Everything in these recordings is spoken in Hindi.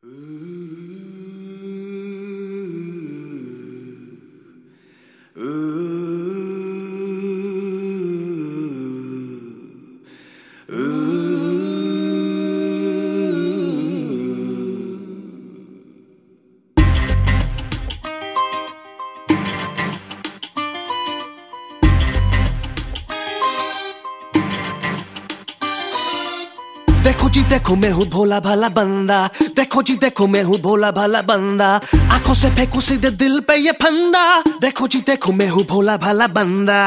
देखो जी देखो मैं हूँ भोला भाला बंदा। देखो जी देखो मैं हूँ भोला भाला बंदा। आंखों से फेंकू सीधे दिल पे ये फंदा। देखो जी देखो मैं हूँ भोला भाला बंदा।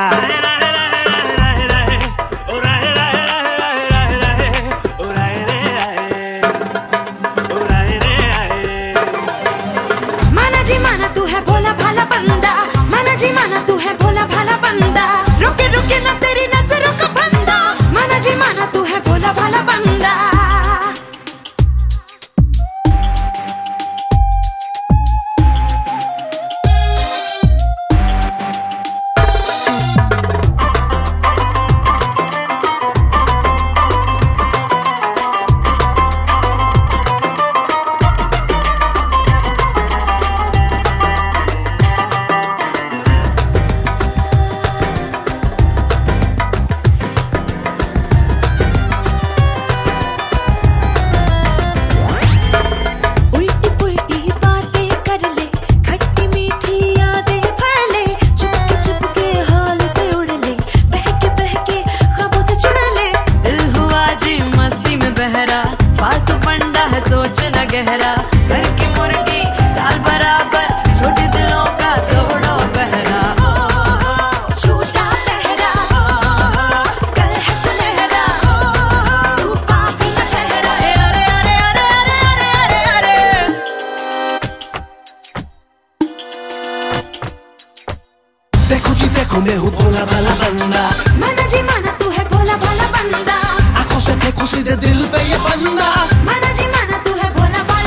माना जी माना तू है भोला भाला बंदा। माना जी माना तू है भोला भाला बंदा। रुके रुके ना तेरी नजरों का फंदा। माना जी माना तू है भोला भाला बंदा। गहरा घर की मुर्गी दाल बराबर छोटे दिलों का तोड़ो पहरा। छोटा पहरा कल है सुनहरा तूफान भी न ठहरा। अरे अरे अरे अरे अरे अरे देखो जी देखो मैं हूँ भोला भाला बंदा। माना जी माना तू है भोला भाला बंदा। आंखों से फेंकू सीधे दिल पे ये फंदा। माना जी माना तू है भोला भाला।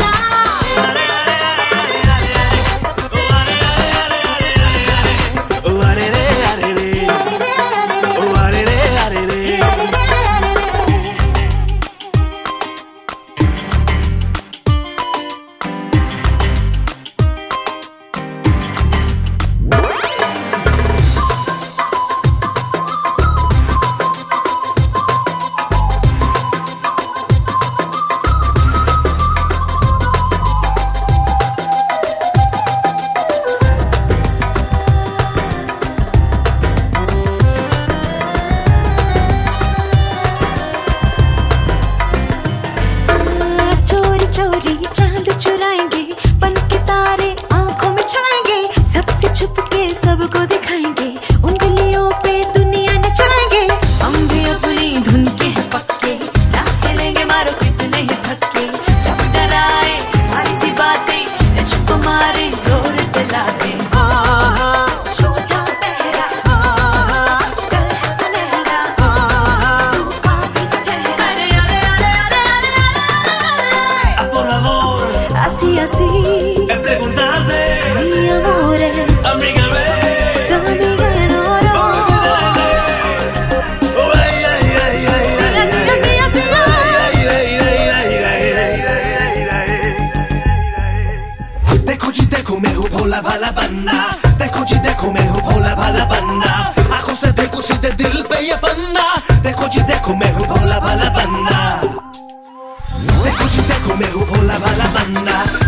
चांद चुराएंगे बन के तारे आंखों में छाएंगे। सबसे छुप के सबको दिखाएंगे उंगलियों पे दुनिया नचाएंगे। हम भी अपनी धुन के हैं पक्के ना खेलेंगे मारो कितने ही थक्के। जब डराए भारी सी बातें चुप मारे जोर से लाते। छोटा पहरा कल है सुनहरा तूफान भी न ठहरा। अरे अरे अरे अरे así así me preguntarse mi amores amiga ve amiga enamoró. देखो जी देखो मैं हूँ भोला भाला बंदा। देखो जी देखो मैं हूँ भोला भाला बंदा। आंखों से फेंकू सीधे दिल पे ये फंदा। देखो जी देखो मैं हूँ भोला भाला बंदा। देखो जी देखो मैं हूँ भोला भाला बंदा।